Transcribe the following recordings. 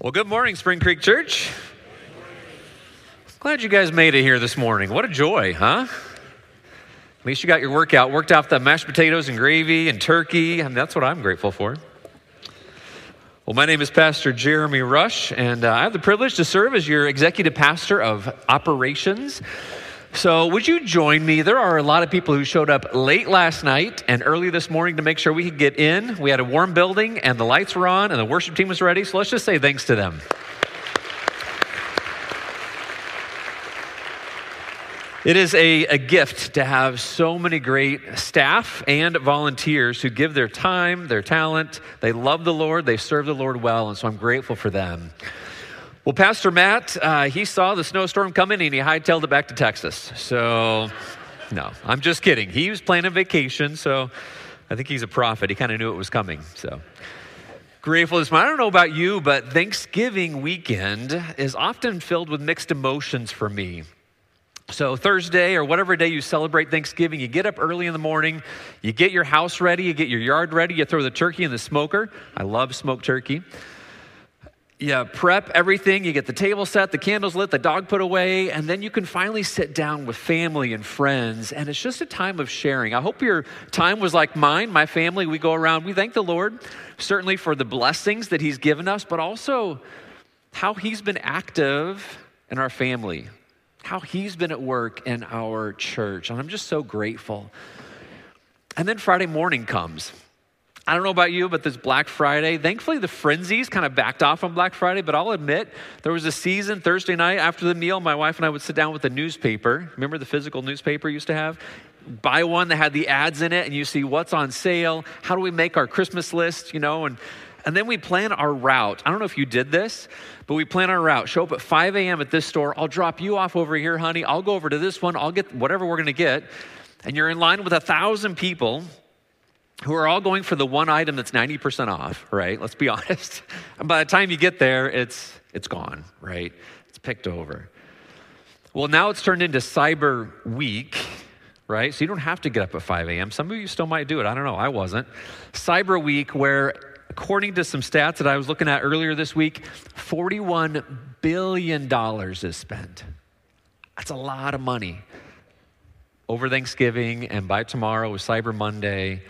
Well, good morning, Spring Creek Church. Glad you guys made it here this morning. What a joy, huh? At least you got your worked off the mashed potatoes and gravy and turkey, and that's what I'm grateful for. Well, my name is Pastor Jeremy Rush, and I have the privilege to serve as your executive pastor of operations. So would you join me? There are a lot of people who showed up late last night and early this morning to make sure we could get in. We had a warm building and the lights were on and the worship team was ready. So let's just say thanks to them. It is a gift to have so many great staff and volunteers who give their time, their talent. They love the Lord. They serve the Lord well. And so I'm grateful for them. Well, Pastor Matt, he saw the snowstorm coming and he hightailed it back to Texas. So, no, I'm just kidding. He was planning a vacation, so I think he's a prophet. He kind of knew it was coming. So, grateful this morning. I don't know about you, but Thanksgiving weekend is often filled with mixed emotions for me. So Thursday or whatever day you celebrate Thanksgiving, you get up early in the morning, you get your house ready, you get your yard ready, you throw the turkey in the smoker. I love smoked turkey. You prep everything, you get the table set, the candles lit, the dog put away, and then you can finally sit down with family and friends, and it's just a time of sharing. I hope your time was like mine, my family. We go around, we thank the Lord, certainly for the blessings that He's given us, but also how He's been active in our family, how He's been at work in our church, and I'm just so grateful. And then Friday morning comes. I don't know about you, but this Black Friday, thankfully the frenzies kind of backed off on Black Friday, but I'll admit there was a season Thursday night after the meal, my wife and I would sit down with the newspaper. Remember the physical newspaper you used to have? Buy one that had the ads in it and you see what's on sale, how do we make our Christmas list, and then we plan our route. I don't know if you did this, but we plan our route. Show up at 5 a.m. at this store. I'll drop you off over here, honey. I'll go over to this one. I'll get whatever we're going to get. And you're in line with 1,000 people who are all going for the one item that's 90% off, right? Let's be honest. And by the time you get there, it's gone, right? It's picked over. Well, now it's turned into Cyber Week, right? So you don't have to get up at 5 a.m. Some of you still might do it. I don't know. I wasn't. Cyber Week, where according to some stats that I was looking at earlier this week, $41 billion is spent. That's a lot of money over Thanksgiving, and by tomorrow is Cyber Monday.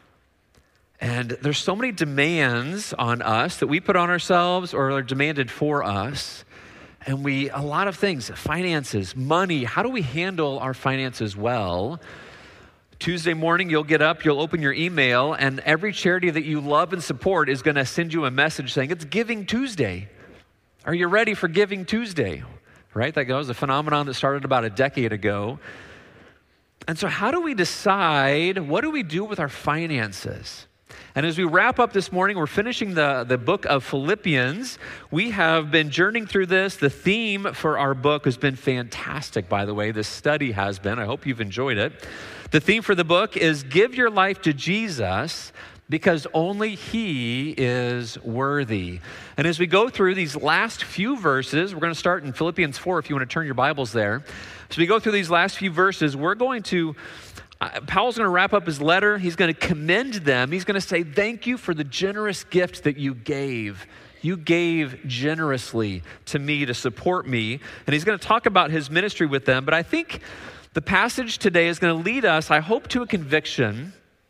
And there's so many demands on us that we put on ourselves or are demanded for us. And a lot of things, finances, money, how do we handle our finances well? Tuesday morning, you'll get up, you'll open your email, and every charity that you love and support is going to send you a message saying, it's Giving Tuesday. Are you ready for Giving Tuesday? Right? That was a phenomenon that started about a decade ago. And so how do we decide, what do we do with our finances? And as we wrap up this morning, we're finishing the book of Philippians. We have been journeying through this. The theme for our book has been fantastic, by the way. This study has been. I hope you've enjoyed it. The theme for the book is give your life to Jesus because only He is worthy. And as we go through these last few verses, we're going to start in Philippians 4 if you want to turn your Bibles there. As we go through these last few verses, we're going to Paul's going to wrap up his letter. He's going to commend them. He's going to say, thank you for the generous gift that you gave. You gave generously to me to support me. And he's going to talk about his ministry with them. But I think the passage today is going to lead us, I hope, to a conviction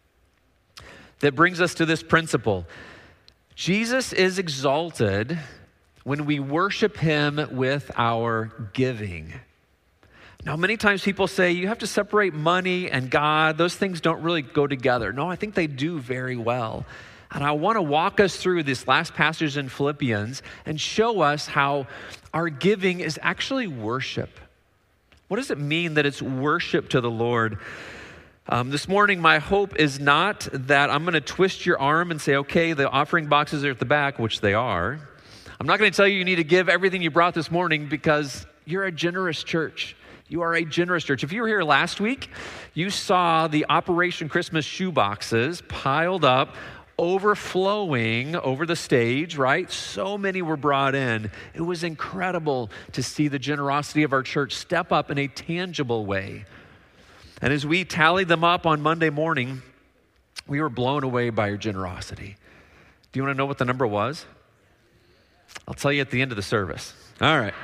that brings us to this principle. Jesus is exalted when we worship Him with our giving. Now, many times people say you have to separate money and God. Those things don't really go together. No, I think they do very well. And I want to walk us through this last passage in Philippians and show us how our giving is actually worship. What does it mean that it's worship to the Lord? This morning, my hope is not that I'm going to twist your arm and say, okay, the offering boxes are at the back, which they are. I'm not going to tell you need to give everything you brought this morning because you're a generous church. You are a generous church. If you were here last week, you saw the Operation Christmas shoe boxes piled up, overflowing over the stage, right? So many were brought in. It was incredible to see the generosity of our church step up in a tangible way. And as we tallied them up on Monday morning, we were blown away by your generosity. Do you want to know what the number was? I'll tell you at the end of the service. All right.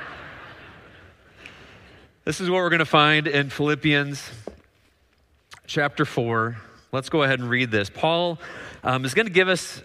This is what we're going to find in Philippians chapter 4. Let's go ahead and read this. Paul is going to give us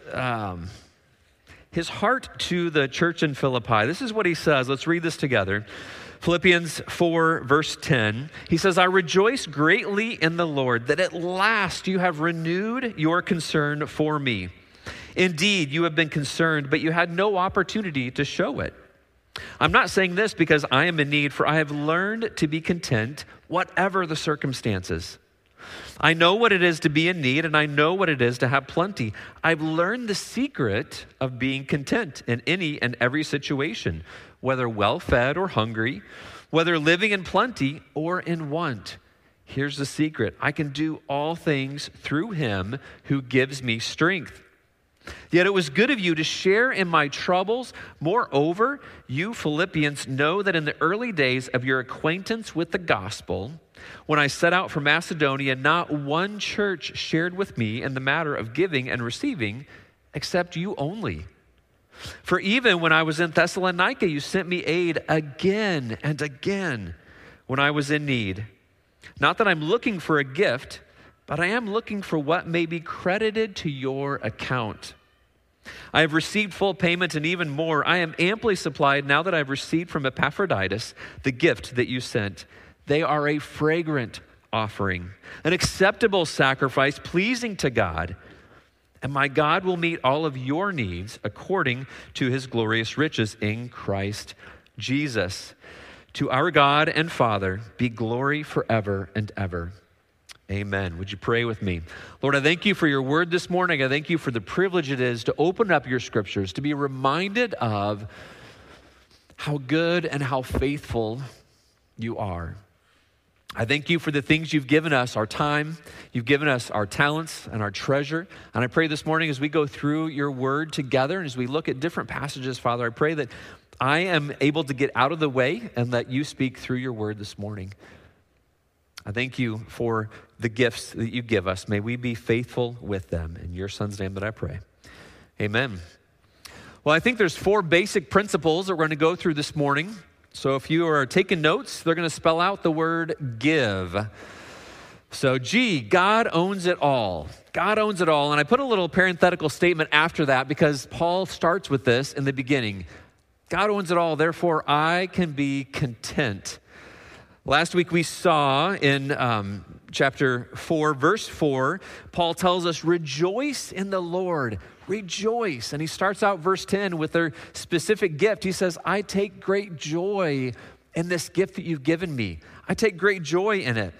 his heart to the church in Philippi. This is what he says. Let's read this together. Philippians 4, verse 10. He says, I rejoice greatly in the Lord that at last you have renewed your concern for me. Indeed, you have been concerned, but you had no opportunity to show it. I'm not saying this because I am in need, for I have learned to be content, whatever the circumstances. I know what it is to be in need, and I know what it is to have plenty. I've learned the secret of being content in any and every situation, whether well-fed or hungry, whether living in plenty or in want. Here's the secret. I can do all things through him who gives me strength. Yet it was good of you to share in my troubles. Moreover, you Philippians know that in the early days of your acquaintance with the gospel, when I set out for Macedonia, not one church shared with me in the matter of giving and receiving, except you only. For even when I was in Thessalonica, you sent me aid again and again when I was in need. Not that I'm looking for a gift, but I am looking for what may be credited to your account. I have received full payment and even more. I am amply supplied now that I've received from Epaphroditus the gift that you sent. They are a fragrant offering, an acceptable sacrifice, pleasing to God. And my God will meet all of your needs according to his glorious riches in Christ Jesus. To our God and Father be glory forever and ever. Amen. Would you pray with me? Lord, I thank you for your word this morning. I thank you for the privilege it is to open up your scriptures, to be reminded of how good and how faithful you are. I thank you for the things you've given us, our time, you've given us our talents and our treasure. And I pray this morning as we go through your word together and as we look at different passages, Father, I pray that I am able to get out of the way and that you speak through your word this morning. I thank you for the gifts that you give us. May we be faithful with them. In your son's name that I pray. Amen. Well, I think there's 4 basic principles that we're going to go through this morning. So if you are taking notes, they're going to spell out the word give. So G, God owns it all. God owns it all. And I put a little parenthetical statement after that because Paul starts with this in the beginning. God owns it all, therefore I can be content. Last week we saw in chapter 4, verse 4, Paul tells us, rejoice in the Lord, rejoice. And he starts out verse 10 with their specific gift. He says, I take great joy in this gift that you've given me. I take great joy in it.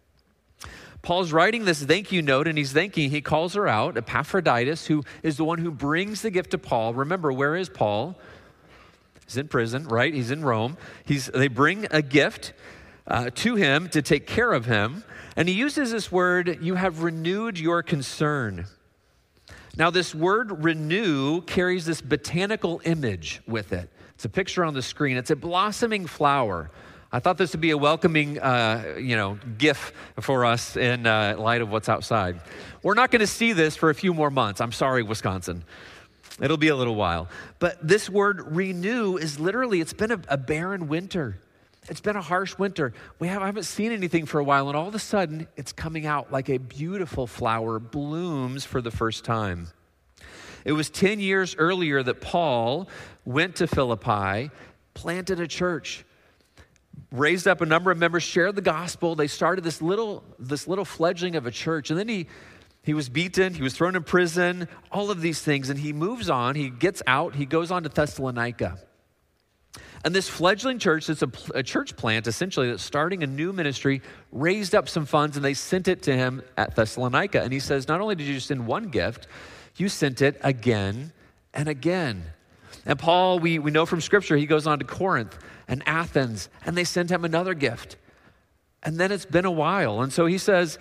Paul's writing this thank you note, and he calls her out, Epaphroditus, who is the one who brings the gift to Paul. Remember, where is Paul? He's in prison, right? He's in Rome. They bring a gift to him to take care of him. And he uses this word, you have renewed your concern. Now, this word renew carries this botanical image with it. It's a picture on the screen. It's a blossoming flower. I thought this would be a welcoming, gift for us in light of what's outside. We're not going to see this for a few more months. I'm sorry, Wisconsin. It'll be a little while. But this word renew is literally, it's been a barren winter. It's been a harsh winter. I haven't seen anything for a while, and all of a sudden, it's coming out like a beautiful flower blooms for the first time. It was 10 years earlier that Paul went to Philippi, planted a church, raised up a number of members, shared the gospel. They started this little fledgling of a church, and then he was beaten, he was thrown in prison, all of these things, and he moves on, he gets out, he goes on to Thessalonica. And this fledgling church, it's a church plant, essentially, that's starting a new ministry, raised up some funds, and they sent it to him at Thessalonica. And he says, not only did you send one gift, you sent it again and again. And Paul, we know from Scripture, he goes on to Corinth and Athens, and they sent him another gift. And then it's been a while. And so he says,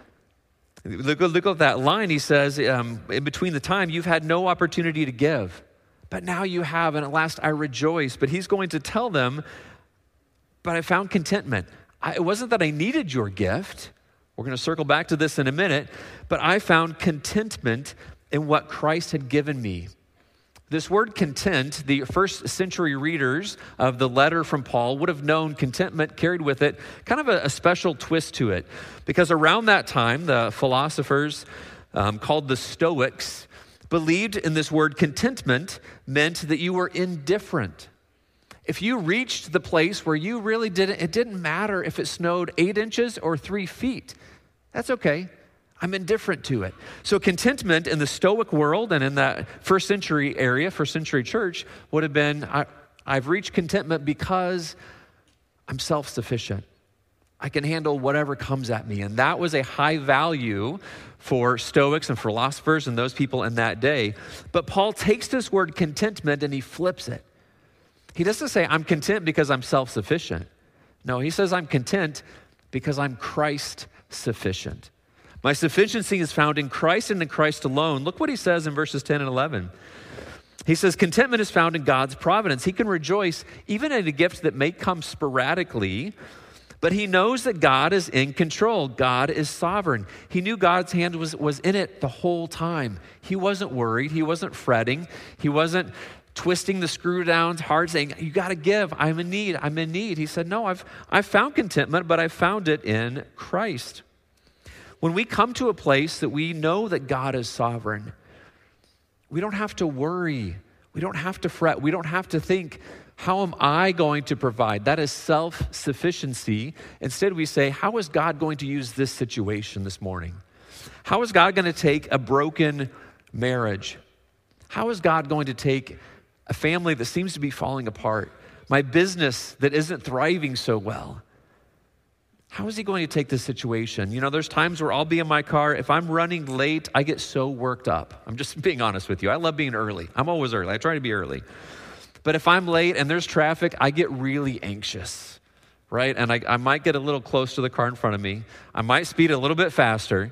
look at that line. He says, in between the time, you've had no opportunity to give. But now you have, and at last I rejoice. But he's going to tell them, but I found contentment. It wasn't that I needed your gift. We're going to circle back to this in a minute. But I found contentment in what Christ had given me. This word content, the first century readers of the letter from Paul would have known contentment carried with it kind of a special twist to it. Because around that time, the philosophers called the Stoics believed in this word contentment meant that you were indifferent. If you reached the place where you really it didn't matter if it snowed 8 inches or 3 feet, that's okay. I'm indifferent to it. So contentment in the Stoic world and in that first century area, first century church, would have been, I've reached contentment because I'm self-sufficient. I can handle whatever comes at me. And that was a high value for Stoics and philosophers and those people in that day. But Paul takes this word contentment and he flips it. He doesn't say, I'm content because I'm self-sufficient. No, he says, I'm content because I'm Christ sufficient. My sufficiency is found in Christ and in Christ alone. Look what he says in verses 10 and 11. He says, contentment is found in God's providence. He can rejoice even in a gift that may come sporadically, but he knows that God is in control. God is sovereign. He knew God's hand was in it the whole time. He wasn't worried. He wasn't fretting. He wasn't twisting the screw down hard, saying, you got to give. I'm in need. I'm in need. He said, no, I've found contentment, but I found it in Christ. When we come to a place that we know that God is sovereign, we don't have to worry. We don't have to fret. We don't have to think, how am I going to provide? That is self-sufficiency. Instead, we say, how is God going to use this situation this morning? How is God going to take a broken marriage? How is God going to take a family that seems to be falling apart? My business that isn't thriving so well? How is he going to take this situation? You know, there's times where I'll be in my car. If I'm running late, I get so worked up. I'm just being honest with you. I love being early. I'm always early. I try to be early. But if I'm late and there's traffic, I get really anxious, right? And I might get a little close to the car in front of me. I might speed a little bit faster.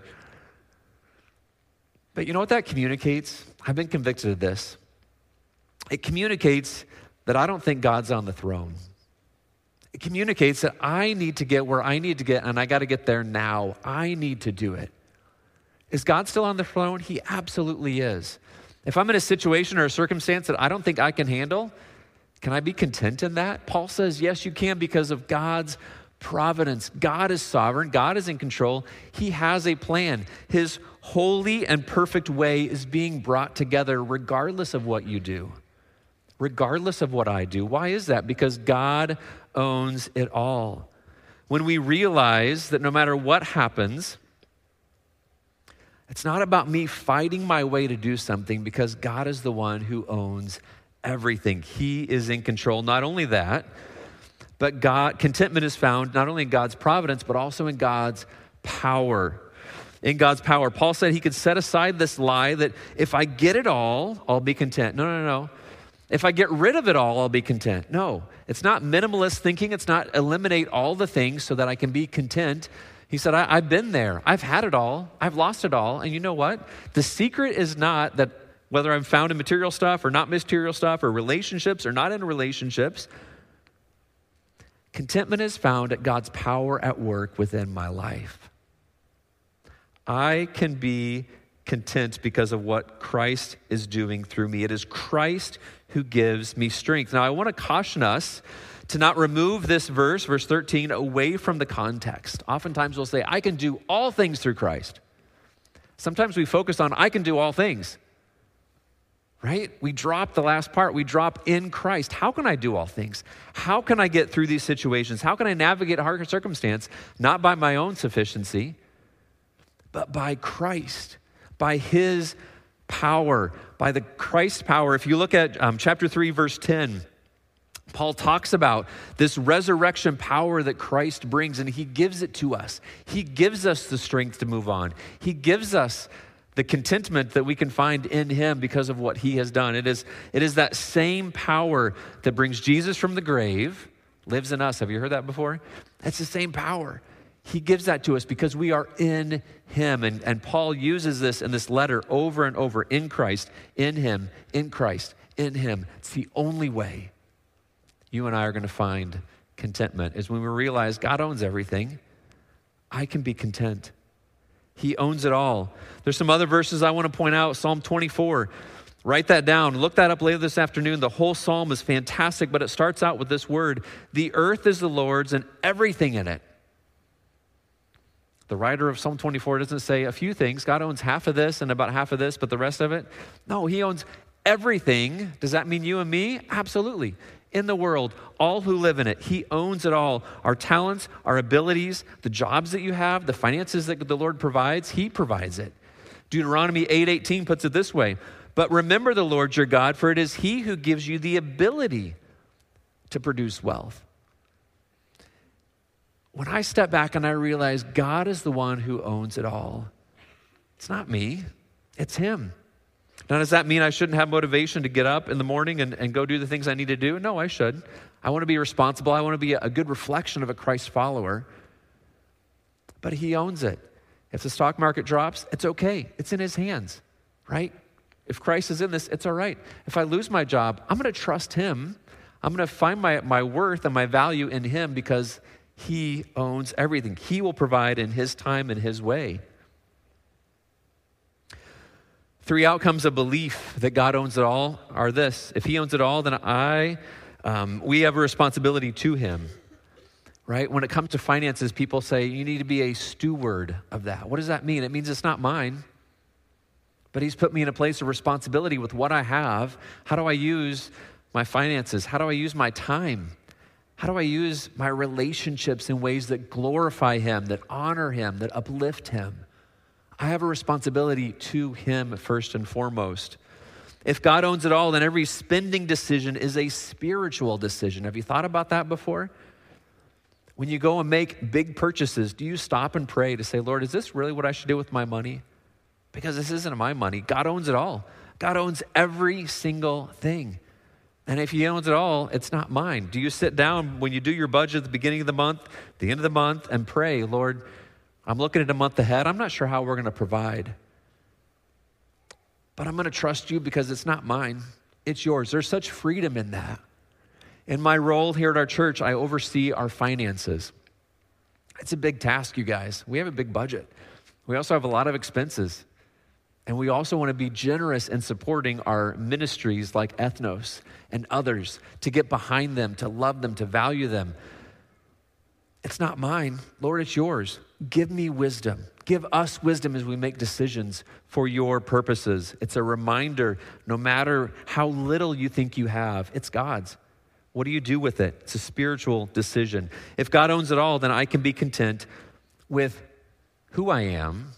But you know what that communicates? I've been convicted of this. It communicates that I don't think God's on the throne. It communicates that I need to get where I need to get, and I got to get there now. I need to do it. Is God still on the throne? He absolutely is. If I'm in a situation or a circumstance that I don't think I can handle, can I be content in that? Paul says, yes, you can, because of God's providence. God is sovereign. God is in control. He has a plan. His holy and perfect way is being brought together regardless of what you do, regardless of what I do. Why is that? Because God owns it all. When we realize that no matter what happens, it's not about me fighting my way to do something, because God is the one who owns everything. He is in control. Not only that, but contentment is found not only in God's providence, but also in God's power. In God's power. Paul said he could set aside this lie that if I get it all, I'll be content. No. If I get rid of it all, I'll be content. No, it's not minimalist thinking. It's not eliminate all the things so that I can be content. He said, I've been there. I've had it all. I've lost it all. And you know what? The secret is not that whether I'm found in material stuff or not material stuff, or relationships or not in relationships. Contentment is found at God's power at work within my life. I can be content because of what Christ is doing through me. It is Christ who gives me strength. Now, I want to caution us to not remove this verse 13, away from the context. Oftentimes we'll say, I can do all things through Christ. Sometimes we focus on, I can do all things, right? We drop the last part. We drop in Christ. How can I do all things? How can I get through these situations? How can I navigate a hard circumstance? Not by my own sufficiency, but by Christ, by his power, by the Christ power. If you look at chapter 3, verse 10, Paul talks about this resurrection power that Christ brings, and he gives it to us. He gives us the strength to move on. He gives us the contentment that we can find in him because of what he has done. It is that same power that brings Jesus from the grave, lives in us. Have you heard that before? It's the same power. He gives that to us because we are in him. And Paul uses this in this letter over and over. In Christ, in him, in Christ, in him. It's the only way you and I are going to find contentment, is when we realize God owns everything. I can be content. He owns it all. There's some other verses I want to point out. Psalm 24. Write that down. Look that up later this afternoon. The whole psalm is fantastic, but it starts out with this word: the earth is the Lord's and everything in it. The writer of Psalm 24 doesn't say a few things. God owns half of this and about half of this, but the rest of it? No, he owns everything. Does that mean you and me? Absolutely. In the world, all who live in it, he owns it all. Our talents, our abilities, the jobs that you have, the finances that the Lord provides, he provides it. Deuteronomy 8:18 puts it this way: but remember the Lord your God, for it is he who gives you the ability to produce wealth. When I step back and I realize God is the one who owns it all, it's not me, it's him. Now, does that mean I shouldn't have motivation to get up in the morning and go do the things I need to do? No, I should. I want to be responsible. I want to be a good reflection of a Christ follower. But he owns it. If the stock market drops, it's okay. It's in his hands, right? If Christ is in this, it's all right. If I lose my job, I'm going to trust him. I'm going to find my worth and my value in him because he owns everything. He will provide in his time and his way. 3 outcomes of belief that God owns it all are this: if he owns it all, then we have a responsibility to him, right? When it comes to finances, people say you need to be a steward of that. What does that mean? It means it's not mine, but he's put me in a place of responsibility with what I have. How do I use my finances? How do I use my time? How do I use my relationships in ways that glorify him, that honor him, that uplift him? I have a responsibility to him first and foremost. If God owns it all, then every spending decision is a spiritual decision. Have you thought about that before? When you go and make big purchases, do you stop and pray to say, Lord, is this really what I should do with my money? Because this isn't my money. God owns it all. God owns every single thing. And if he owns it all, it's not mine. Do you sit down when you do your budget at the beginning of the month, the end of the month, and pray, Lord, I'm looking at a month ahead. I'm not sure how we're going to provide, but I'm going to trust you because it's not mine. It's yours. There's such freedom in that. In my role here at our church, I oversee our finances. It's a big task, you guys. We have a big budget. We also have a lot of expenses. And we also want to be generous in supporting our ministries like Ethnos and others, to get behind them, to love them, to value them. It's not mine. Lord, it's yours. Give me wisdom. Give us wisdom as we make decisions for your purposes. It's a reminder, no matter how little you think you have, it's God's. What do you do with it? It's a spiritual decision. If God owns it all, then I can be content with who I am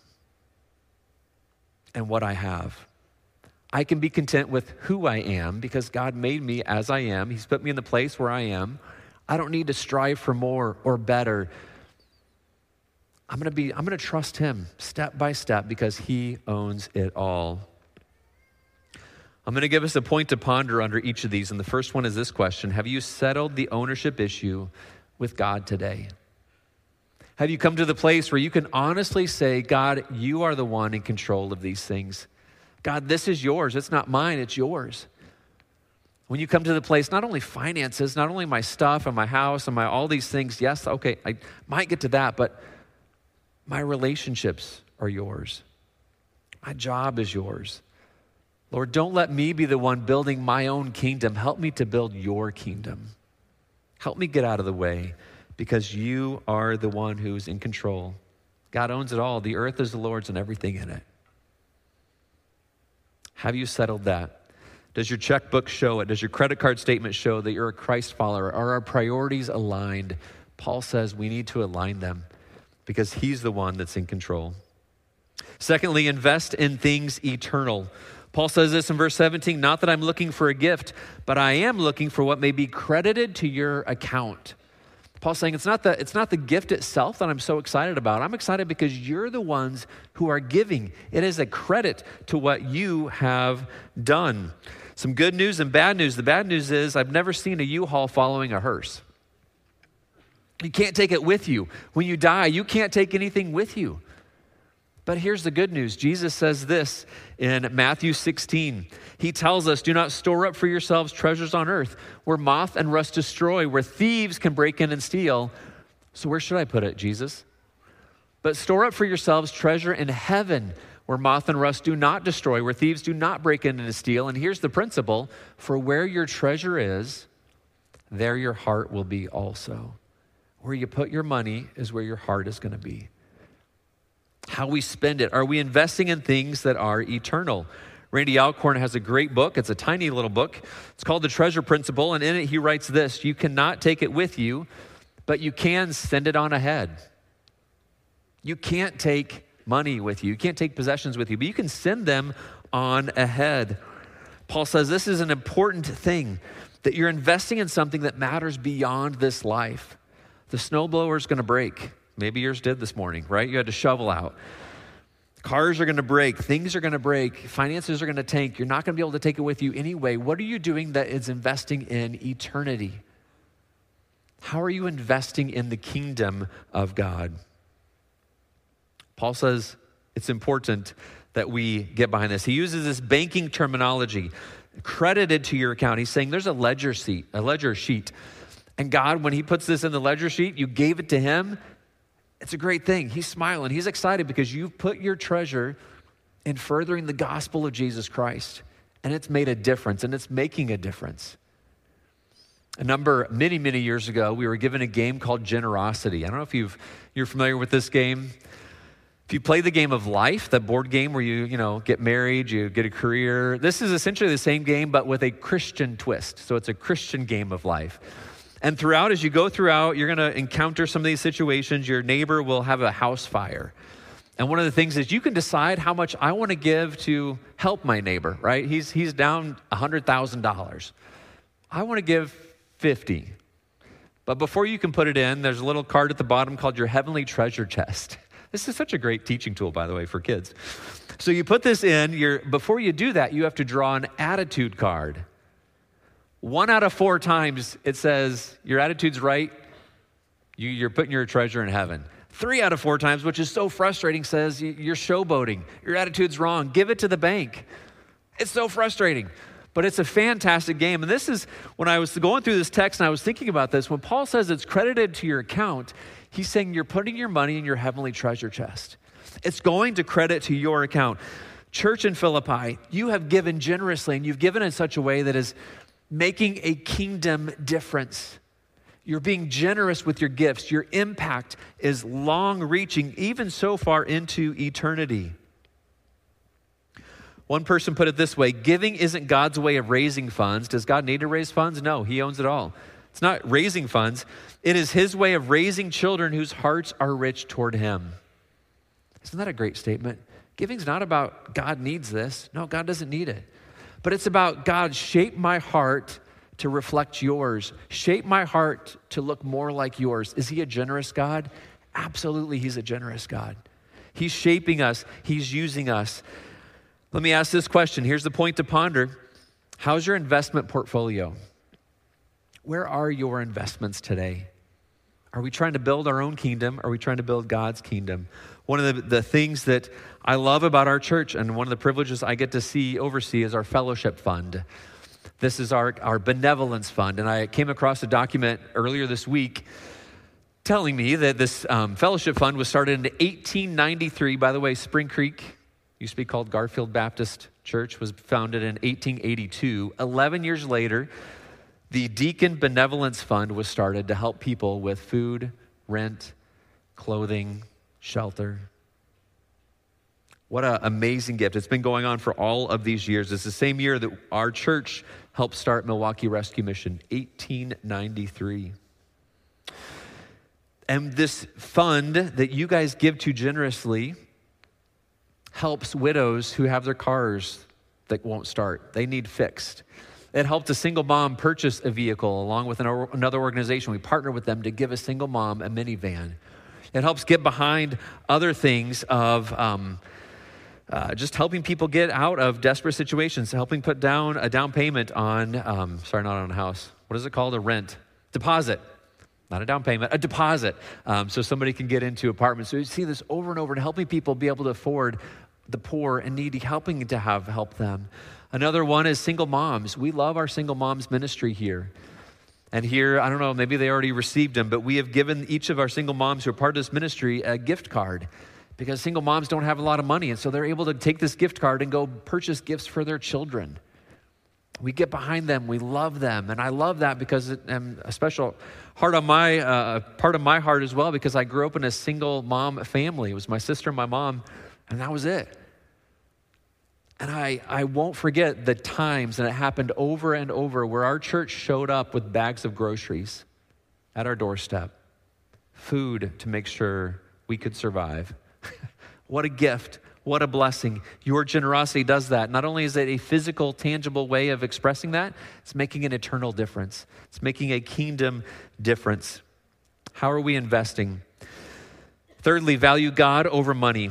and what I have. I can be content with who I am because God made me as I am. He's put me in the place where I am. I don't need to strive for more or better. I'm going to trust him step by step because he owns it all. I'm going to give us a point to ponder under each of these. And the first one is this question: have you settled the ownership issue with God today? Have you come to the place where you can honestly say, God, you are the one in control of these things. God, this is yours. It's not mine, it's yours. When you come to the place, not only finances, not only my stuff and my house and all these things, yes, okay, I might get to that, but my relationships are yours. My job is yours. Lord, don't let me be the one building my own kingdom. Help me to build your kingdom. Help me get out of the way because you are the one who's in control. God owns it all. The earth is the Lord's and everything in it. Have you settled that? Does your checkbook show it? Does your credit card statement show that you're a Christ follower? Are our priorities aligned? Paul says we need to align them because he's the one that's in control. Secondly, invest in things eternal. Paul says this in verse 17, not that I'm looking for a gift, but I am looking for what may be credited to your account. Paul's saying it's not the gift itself that I'm so excited about. I'm excited because you're the ones who are giving. It is a credit to what you have done. Some good news and bad news. The bad news is I've never seen a U-Haul following a hearse. You can't take it with you. When you die, you can't take anything with you. But here's the good news. Jesus says this in Matthew 16. He tells us, do not store up for yourselves treasures on earth where moth and rust destroy, where thieves can break in and steal. So where should I put it, Jesus? But store up for yourselves treasure in heaven where moth and rust do not destroy, where thieves do not break in and steal. And here's the principle: for where your treasure is, there your heart will be also. Where you put your money is where your heart is going to be. How we spend it. Are we investing in things that are eternal? Randy Alcorn has a great book. It's a tiny little book. It's called The Treasure Principle, and in it he writes this: you cannot take it with you, but you can send it on ahead. You can't take money with you. You can't take possessions with you, but you can send them on ahead. Paul says this is an important thing, that you're investing in something that matters beyond this life. The snowblower is going to break. Maybe yours did this morning, right? You had to shovel out. Cars are going to break. Things are going to break. Finances are going to tank. You're not going to be able to take it with you anyway. What are you doing that is investing in eternity? How are you investing in the kingdom of God? Paul says it's important that we get behind this. He uses this banking terminology, credited to your account. He's saying there's a ledger sheet. And God, when he puts this in the ledger sheet, you gave it to him. It's a great thing. He's smiling. He's excited because you've put your treasure in furthering the gospel of Jesus Christ. And it's made a difference, and it's making a difference. Many years ago, we were given a game called Generosity. I don't know if you're familiar with this game. If you play the game of life, the board game where you get married, you get a career, this is essentially the same game, but with a Christian twist. So it's a Christian game of life. And as you go throughout, you're going to encounter some of these situations. Your neighbor will have a house fire. And one of the things is you can decide how much I want to give to help my neighbor, right? He's down $100,000. I want to give $50,000. But before you can put it in, there's a little card at the bottom called your heavenly treasure chest. This is such a great teaching tool, by the way, for kids. So you put this in. Before you do that, you have to draw an attitude card. 1 out of 4 times it says your attitude's right, you're putting your treasure in heaven. 3 out of 4 times, which is so frustrating, says you're showboating. Your attitude's wrong. Give it to the bank. It's so frustrating. But it's a fantastic game. And this is, when I was going through this text and I was thinking about this, when Paul says it's credited to your account, he's saying you're putting your money in your heavenly treasure chest. It's going to credit to your account. Church in Philippi, you have given generously, and you've given in such a way that is making a kingdom difference. You're being generous with your gifts. Your impact is long-reaching, even so far into eternity. One person put it this way: giving isn't God's way of raising funds. Does God need to raise funds? No, he owns it all. It's not raising funds. It is his way of raising children whose hearts are rich toward him. Isn't that a great statement? Giving's not about God needs this. No, God doesn't need it. But it's about God, shape my heart to reflect yours. Shape my heart to look more like yours. Is he a generous God? Absolutely, he's a generous God. He's shaping us. He's using us. Let me ask this question. Here's the point to ponder. How's your investment portfolio? Where are your investments today? Are we trying to build our own kingdom? Are we trying to build God's kingdom? One of the things that I love about our church, and one of the privileges I get to oversee, is our fellowship fund. This is our benevolence fund. And I came across a document earlier this week telling me that this fellowship fund was started in 1893. By the way, Spring Creek, used to be called Garfield Baptist Church, was founded in 1882. 11 years later, the Deacon Benevolence Fund was started to help people with food, rent, clothing, shelter. What an amazing gift. It's been going on for all of these years. It's the same year that our church helped start Milwaukee Rescue Mission, 1893. And this fund that you guys give to generously helps widows who have their cars that won't start. They need fixed. It helped a single mom purchase a vehicle along with another organization. We partner with them to give a single mom a minivan. It helps get behind other things of just helping people get out of desperate situations, helping put down a down payment on, not on a house. What is it called? A rent. Deposit. Not a down payment, a deposit. So somebody can get into apartments. So you see this over and over, and helping people be able to afford the poor and needy, helping to help them. Another one is single moms. We love our single moms ministry here. And here, I don't know, maybe they already received them, but we have given each of our single moms who are part of this ministry a gift card because single moms don't have a lot of money. And so they're able to take this gift card and go purchase gifts for their children. We get behind them. We love them. And I love that because I'm a special heart on part of my heart as well, because I grew up in a single mom family. It was my sister and my mom, and that was it. And I won't forget the times, and it happened over and over, where our church showed up with bags of groceries at our doorstep, food to make sure we could survive. What a gift. What a blessing. Your generosity does that. Not only is it a physical, tangible way of expressing that, it's making an eternal difference. It's making a kingdom difference. How are we investing? Thirdly, value God over money.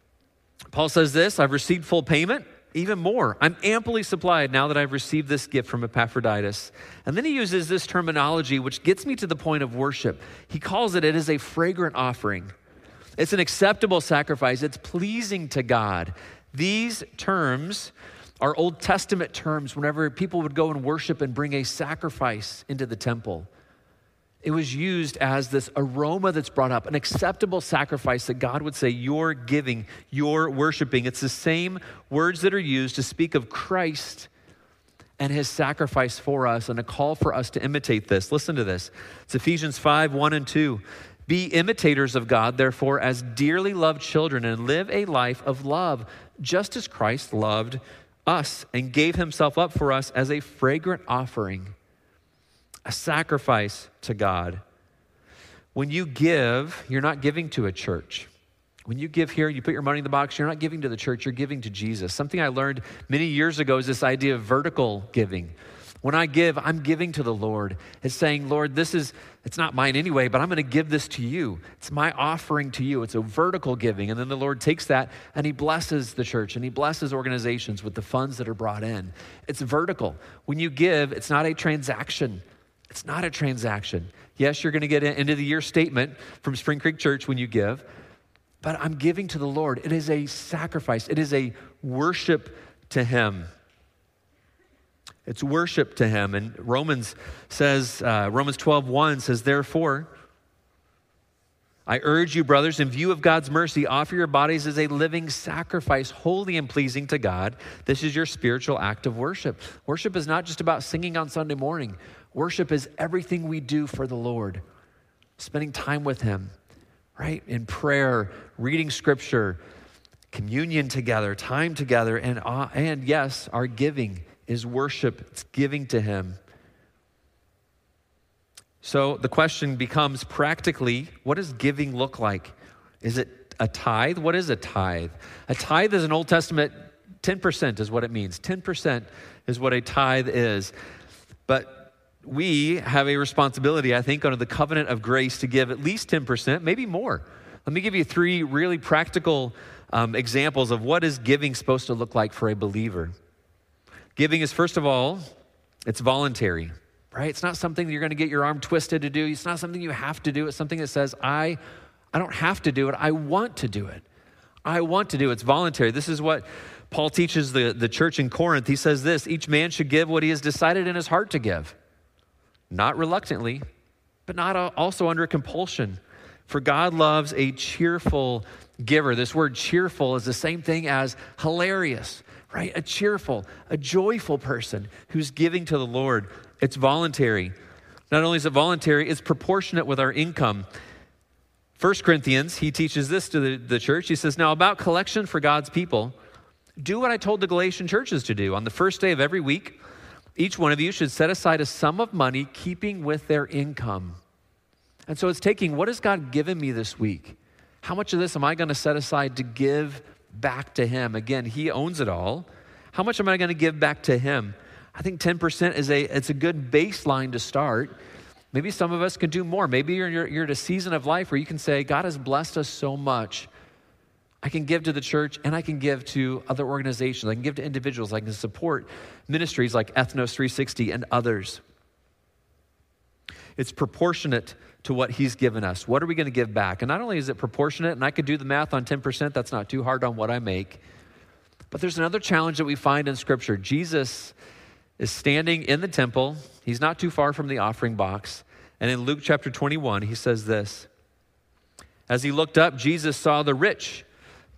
Paul says this, I've received full payment, even more. I'm amply supplied now that I've received this gift from Epaphroditus. And then he uses this terminology, which gets me to the point of worship. He calls it is a fragrant offering. It's an acceptable sacrifice. It's pleasing to God. These terms are Old Testament terms whenever people would go and worship and bring a sacrifice into the temple. It was used as this aroma that's brought up, an acceptable sacrifice that God would say, you're giving, you're worshiping. It's the same words that are used to speak of Christ and his sacrifice for us, and a call for us to imitate this. Listen to this. It's Ephesians 5, 1 and 2. Be imitators of God, therefore, as dearly loved children, and live a life of love, just as Christ loved us and gave himself up for us as a fragrant offering, a sacrifice to God. When you give, you're not giving to a church. When you give here, you put your money in the box, you're not giving to the church, you're giving to Jesus. Something I learned many years ago is this idea of vertical giving. When I give, I'm giving to the Lord. It's saying, Lord, it's not mine anyway, but I'm going to give this to you. It's my offering to you. It's a vertical giving. And then the Lord takes that and he blesses the church and he blesses organizations with the funds that are brought in. It's vertical. When you give, it's not a transaction. It's not a transaction. Yes, you're going to get an end of the year statement from Spring Creek Church when you give, but I'm giving to the Lord. It is a sacrifice. It is a worship to him. It's worship to him. And Romans 12:1 says, therefore, I urge you, brothers, in view of God's mercy, offer your bodies as a living sacrifice, holy and pleasing to God. This is your spiritual act of worship. Worship is not just about singing on Sunday morning. Worship is everything we do for the Lord. Spending time with him, right? In prayer, reading scripture, communion together, time together, and yes, our giving is worship. It's giving to him. So the question becomes practically, what does giving look like? Is it a tithe? What is a tithe? A tithe is an Old Testament, 10% is what it means. 10% is what a tithe is. But we have a responsibility, I think, under the covenant of grace to give at least 10%, maybe more. Let me give you 3 really practical examples of what is giving supposed to look like for a believer. Giving is, first of all, it's voluntary, right? It's not something that you're going to get your arm twisted to do. It's not something you have to do. It's something that says, I don't have to do it. I want to do it. I want to do it. It's voluntary. This is what Paul teaches the church in Corinth. He says this, each man should give what he has decided in his heart to give, not reluctantly, but not also under compulsion. For God loves a cheerful giver. This word cheerful is the same thing as hilarious, right? A cheerful, a joyful person who's giving to the Lord. It's voluntary. Not only is it voluntary, it's proportionate with our income. 1 Corinthians, he teaches this to the church. He says, now about collection for God's people, do what I told the Galatian churches to do. On the first day of every week, each one of you should set aside a sum of money, keeping with their income. And so it's taking, what has God given me this week? How much of this am I going to set aside to give back to him? Again, he owns it all. How much am I going to give back to him? I think 10% it's a good baseline to start. Maybe some of us could do more. Maybe you're at a season of life where you can say, God has blessed us so much. I can give to the church and I can give to other organizations. I can give to individuals. I can support ministries like Ethnos 360 and others. It's proportionate to what he's given us. What are we going to give back? And not only is it proportionate, and I could do the math on 10%, that's not too hard on what I make, but there's another challenge that we find in Scripture. Jesus is standing in the temple. He's not too far from the offering box. And in Luke chapter 21, he says this, as he looked up, Jesus saw the rich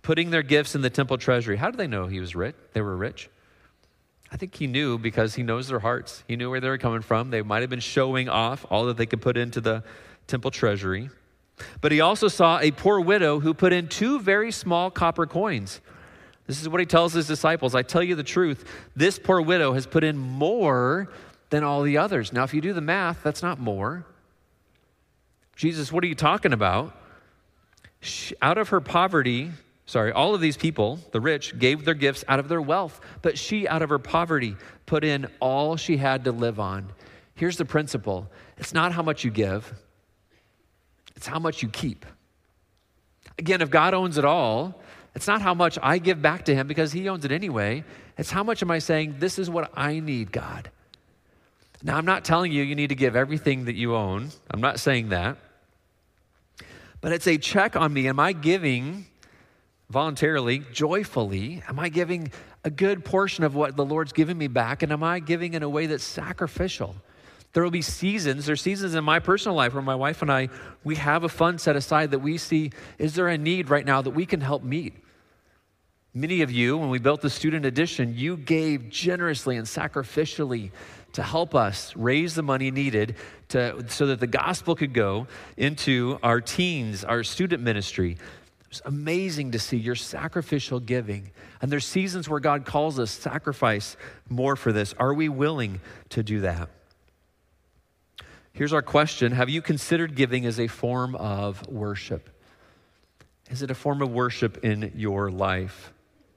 putting their gifts in the temple treasury. How do they know he was rich? They were rich. I think he knew because he knows their hearts. He knew where they were coming from. They might have been showing off all that they could put into the temple treasury. But he also saw a poor widow who put in 2 very small copper coins. This is what he tells his disciples. I tell you the truth, this poor widow has put in more than all the others. Now, if you do the math, that's not more. Jesus, what are you talking about? Out of her poverty, all of these people, the rich, gave their gifts out of their wealth, but she, out of her poverty, put in all she had to live on. Here's the principle. It's not how much you give. It's how much you keep. Again, if God owns it all, it's not how much I give back to him because he owns it anyway. It's how much am I saying, this is what I need, God. Now, I'm not telling you need to give everything that you own. I'm not saying that. But it's a check on me. Am I giving voluntarily, joyfully? Am I giving a good portion of what the Lord's given me back? And am I giving in a way that's sacrificial? There will be seasons. There's seasons in my personal life where my wife and I, we have a fund set aside that we see, is there a need right now that we can help meet? Many of you, when we built the student edition, you gave generously and sacrificially to help us raise the money needed so that the gospel could go into our teens, our student ministry. It's amazing to see your sacrificial giving. And there's seasons where God calls us sacrifice more for this. Are we willing to do that? Here's our question. Have you considered giving as a form of worship? Is it a form of worship in your life?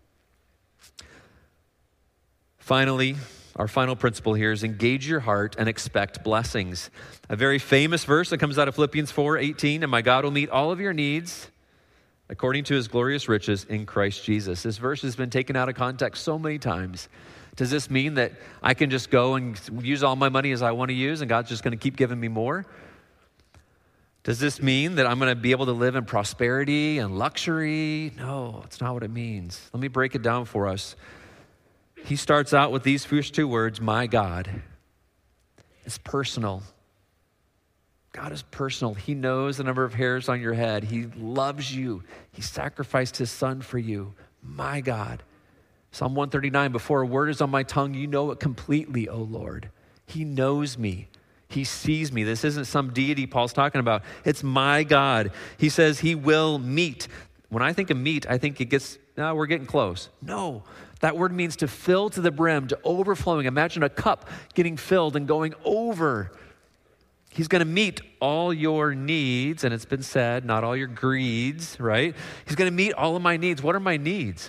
Finally, our final principle here is engage your heart and expect blessings. A very famous verse that comes out of Philippians 4:18, and my God will meet all of your needs according to his glorious riches in Christ Jesus. This verse has been taken out of context so many times. Does this mean that I can just go and use all my money as I want to use and God's just going to keep giving me more? Does this mean that I'm going to be able to live in prosperity and luxury? No, it's not what it means. Let me break it down for us. He starts out with these first 2 words, my God. It's personal. God is personal. He knows the number of hairs on your head. He loves you. He sacrificed his son for you. My God. Psalm 139, before a word is on my tongue, you know it completely, O Lord. He knows me. He sees me. This isn't some deity Paul's talking about. It's my God. He says he will meet. When I think of meet, I think we're getting close. No, that word means to fill to the brim, to overflowing. Imagine a cup getting filled and going over. He's going to meet all your needs, and it's been said, not all your greeds, right? He's going to meet all of my needs. What are my needs?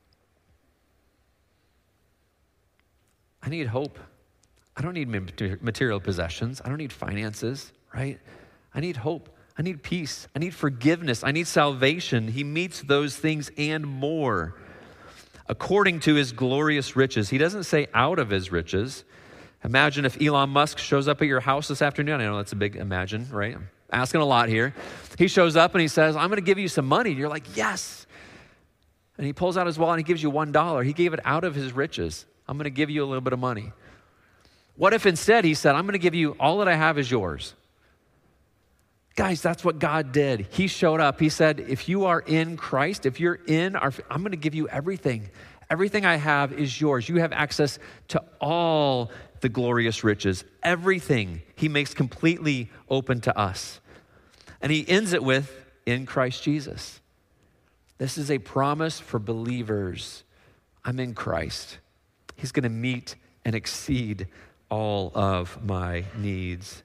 I need hope. I don't need material possessions. I don't need finances, right? I need hope. I need peace. I need forgiveness. I need salvation. He meets those things and more according to his glorious riches. He doesn't say out of his riches. Imagine if Elon Musk shows up at your house this afternoon. I know that's a big imagine, right? I'm asking a lot here. He shows up and he says, I'm going to give you some money. You're like, yes. And he pulls out his wallet and he gives you $1. He gave it out of his riches. I'm going to give you a little bit of money. What if instead he said, I'm going to give you all that I have is yours? Guys, that's what God did. He showed up. He said, if you are in Christ, if you're in I'm going to give you everything. Everything I have is yours. You have access to all the glorious riches. Everything he makes completely open to us. And he ends it with, in Christ Jesus. This is a promise for believers. I'm in Christ. He's going to meet and exceed all of my needs.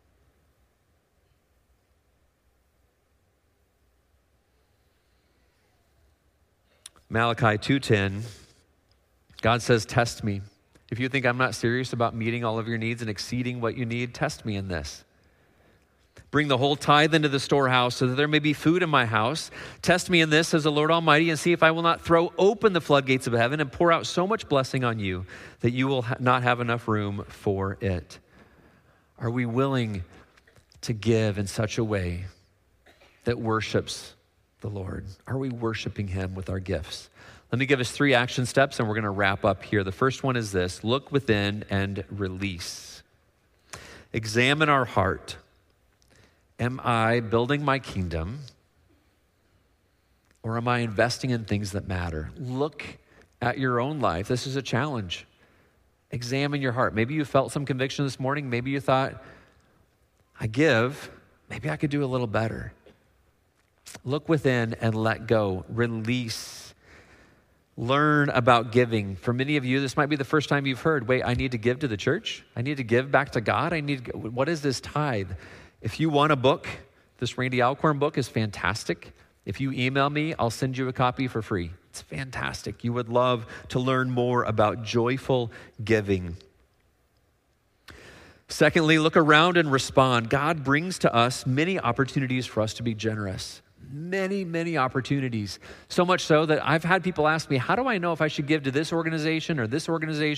Malachi 2:10, God says, test me. If you think I'm not serious about meeting all of your needs and exceeding what you need, test me in this. Bring the whole tithe into the storehouse so that there may be food in my house. Test me in this, says the Lord Almighty, and see if I will not throw open the floodgates of heaven and pour out so much blessing on you that you will not have enough room for it. Are we willing to give in such a way that worships the Lord? Are we worshiping him with our gifts? Let me give us 3 action steps and we're going to wrap up here. The first one is this: look within and release. Examine our heart. Am I building my kingdom Or am I investing in things that matter? Look at your own life. This is a challenge. Examine your heart. Maybe you felt some conviction this morning. Maybe you thought, I give. Maybe I could do a little better. Look within and let go. Release. Learn about giving. For many of you, this might be the first time you've heard, wait, I need to give to the church? I need to give back to God? What is this tithe? If you want a book, this Randy Alcorn book is fantastic. If you email me, I'll send you a copy for free. It's fantastic. You would love to learn more about joyful giving. Secondly, look around and respond. God brings to us many opportunities for us to be generous. Many, many opportunities. So much so that I've had people ask me, how do I know if I should give to this organization or this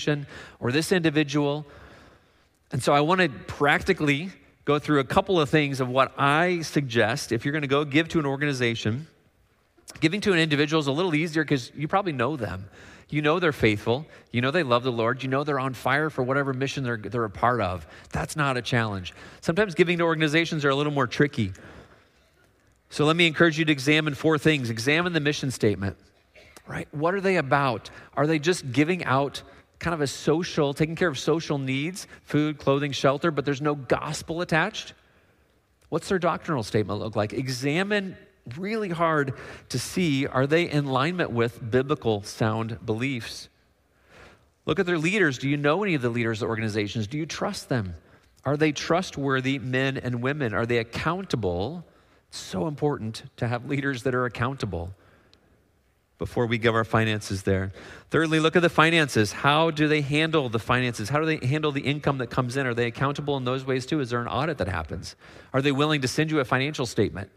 individual? And so I want to practically go through a couple of things of what I suggest if you're going to go give to an organization. Giving to an individual is a little easier because you probably know them. You know they're faithful. You know they love the Lord. You know they're on fire for whatever mission they're a part of. That's not a challenge. Sometimes giving to organizations are a little more tricky. So let me encourage you to examine 4 things. Examine the mission statement, right? What are they about? Are they just giving out kind of taking care of social needs, food, clothing, shelter, but there's no gospel attached? What's their doctrinal statement look like? Examine really hard to see, are they in alignment with biblical sound beliefs? Look at their leaders. Do you know any of the leaders of organizations? Do you trust them? Are they trustworthy men and women? Are they accountable? It's so important to have leaders that are accountable before we give our finances there. Thirdly, look at the finances. How do they handle the finances? How do they handle the income that comes in? Are they accountable in those ways too? Is there an audit that happens? Are they willing to send you a financial statement?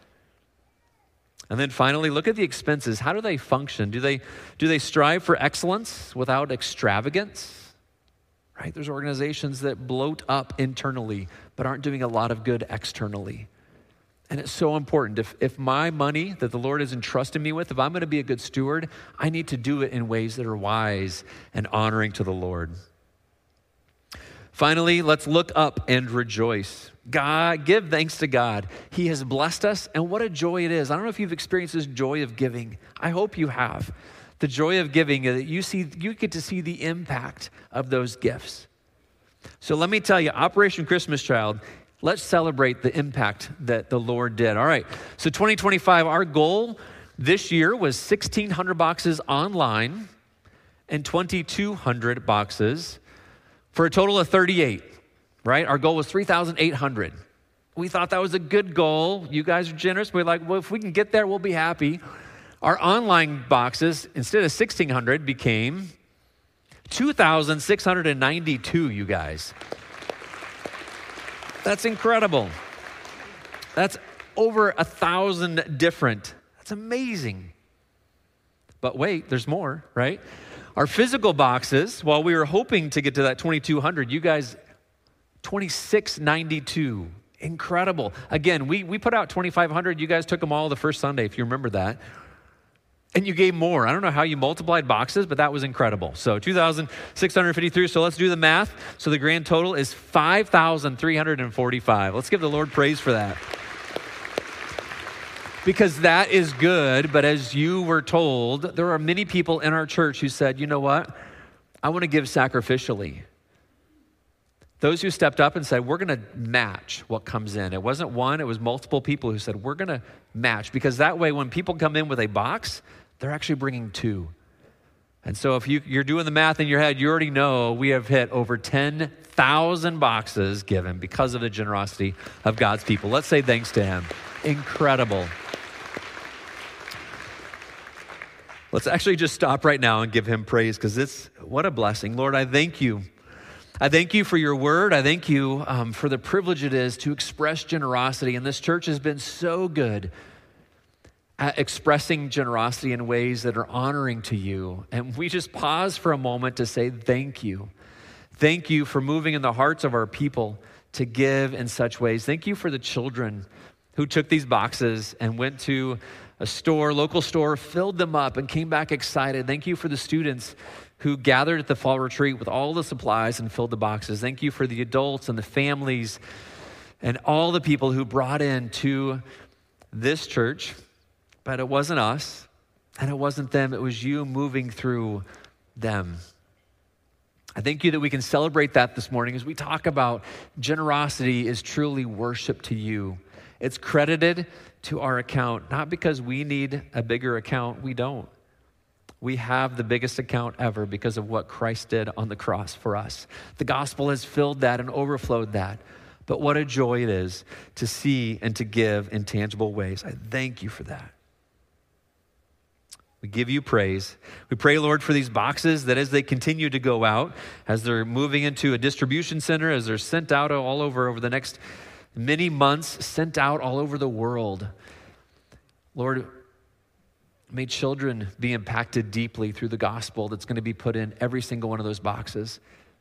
And then finally, look at the expenses. How do they function? Do they strive for excellence without extravagance? Right? There's organizations that bloat up internally but aren't doing a lot of good externally. And it's so important. If my money that the Lord has entrusted me with, if I'm going to be a good steward, I need to do it in ways that are wise and honoring to the Lord. Finally, let's look up and rejoice. Give thanks to God. He has blessed us, and what a joy it is. I don't know if you've experienced this joy of giving. I hope you have. The joy of giving, that you get to see the impact of those gifts. So let me tell you, Operation Christmas Child, let's celebrate the impact that the Lord did. All right, so 2025, our goal this year was 1,600 boxes online and 2,200 boxes for a total of 38, right? Our goal was 3,800. We thought that was a good goal. You guys are generous. We're like, well, if we can get there, we'll be happy. Our online boxes, instead of 1,600, became 2,692, you guys. That's incredible. That's over 1,000 different. That's amazing. But wait, there's more, right? Our physical boxes, while we were hoping to get to that 2,200, you guys, 2,692. Incredible. Again, we put out 2,500. You guys took them all the first Sunday, if you remember that. And you gave more. I don't know how you multiplied boxes, but that was incredible. So 2,653. So let's do the math. So the grand total is 5,345. Let's give the Lord praise for that. Because that is good, but as you were told, there are many people in our church who said, you know what? I want to give sacrificially. Those who stepped up and said, we're going to match what comes in. It wasn't one, it was multiple people who said, we're going to match. Because that way, when people come in with a box, they're actually bringing 2. And so if you're doing the math in your head, you already know we have hit over 10,000 boxes given because of the generosity of God's people. Let's say thanks to him. Incredible. Let's actually just stop right now and give him praise, because what a blessing. Lord, I thank you. I thank you for your word. I thank you for the privilege it is to express generosity. And this church has been so good at expressing generosity in ways that are honoring to you. And we just pause for a moment to say thank you. Thank you for moving in the hearts of our people to give in such ways. Thank you for the children who took these boxes and went to a local store, filled them up, and came back excited. Thank you for the students who gathered at the fall retreat with all the supplies and filled the boxes. Thank you for the adults and the families and all the people who brought in to this church But it wasn't us, and it wasn't them. It was you moving through them. I thank you that we can celebrate that this morning as we talk about generosity is truly worship to you. It's credited to our account, not because we need a bigger account. We don't. We have the biggest account ever because of what Christ did on the cross for us. The gospel has filled that and overflowed that. But what a joy it is to see and to give in tangible ways. I thank you for that. We give you praise. We pray, Lord, for these boxes that as they continue to go out, as they're moving into a distribution center, as they're sent out all over the next many months, sent out all over the world. Lord, may children be impacted deeply through the gospel that's going to be put in every single one of those boxes.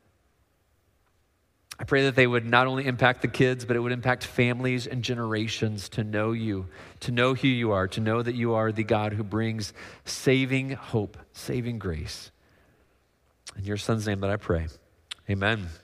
I pray that they would not only impact the kids, but it would impact families and generations to know you, to know who you are, to know that you are the God who brings saving hope, saving grace. In your son's name that I pray, amen.